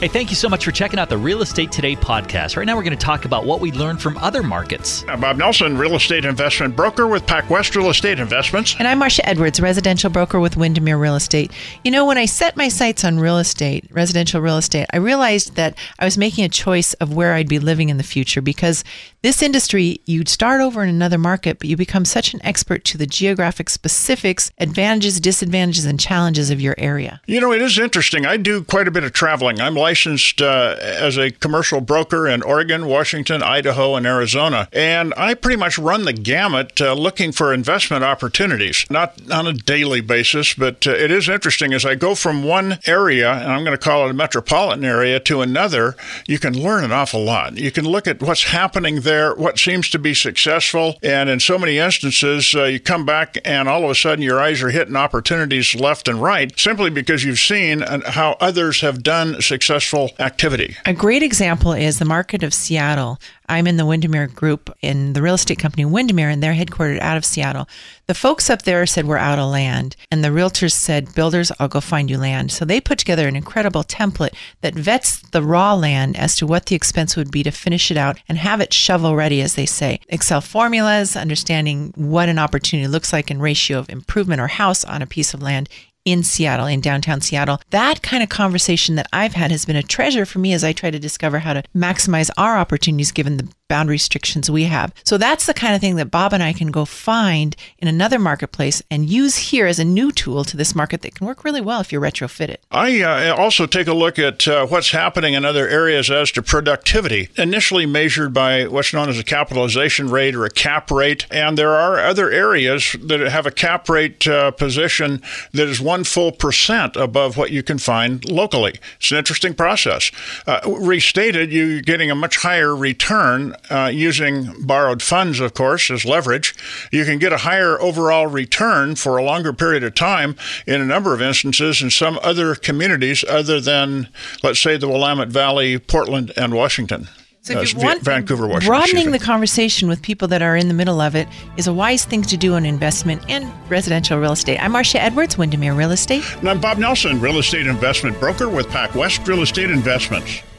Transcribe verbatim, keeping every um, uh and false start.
Hey, thank you so much for checking out the Real Estate Today podcast. Right now, we're going to talk about what we learned from other markets. I'm Bob Nelson, real estate investment broker with PacWest Real Estate Investments. And I'm Marcia Edwards, residential broker with Windermere Real Estate. You know, when I set my sights on real estate, residential real estate, I realized that I was making a choice of where I'd be living in the future, because this industry, you'd start over in another market, but you become such an expert to the geographic specifics, advantages, disadvantages, and challenges of your area. You know, it is interesting. I do quite a bit of traveling. I'm licensed uh, as a commercial broker in Oregon, Washington, Idaho, and Arizona. And I pretty much run the gamut uh, looking for investment opportunities, not on a daily basis, but uh, it is interesting. As I go from one area, and I'm going to call it a metropolitan area, to another, you can learn an awful lot. You can look at what's happening there, what seems to be successful, and in so many instances, uh, you come back and all of a sudden your eyes are hitting opportunities left and right, simply because you've seen how others have done successful activity. A great example is the market of Seattle. I'm in the Windermere group in the real estate company Windermere, and they're headquartered out of Seattle. The folks up there said we're out of land, and the realtors said, builders, I'll go find you land. So they put together an incredible template that vets the raw land as to what the expense would be to finish it out and have it shovel ready, as they say. Excel formulas, understanding what an opportunity looks like in ratio of improvement or house on a piece of land in Seattle, in downtown Seattle. That kind of conversation that I've had has been a treasure for me as I try to discover how to maximize our opportunities given the boundary restrictions we have. So that's the kind of thing that Bob and I can go find in another marketplace and use here as a new tool to this market that can work really well if you retrofit it. I uh, also take a look at uh, what's happening in other areas as to productivity, initially measured by what's known as a capitalization rate or a cap rate. And there are other areas that have a cap rate uh, position that is one full percent above what you can find locally. It's an interesting process. Uh, restated, you're getting a much higher return Uh, using borrowed funds, of course, as leverage. You can get a higher overall return for a longer period of time in a number of instances in some other communities other than, let's say, the Willamette Valley, Portland, and Washington. So if you uh, want Vancouver, Washington. Broadening the conversation with people that are in the middle of it is a wise thing to do on investment and residential real estate. I'm Marcia Edwards, Windermere Real Estate. And I'm Bob Nelson, real estate investment broker with PacWest Real Estate Investments.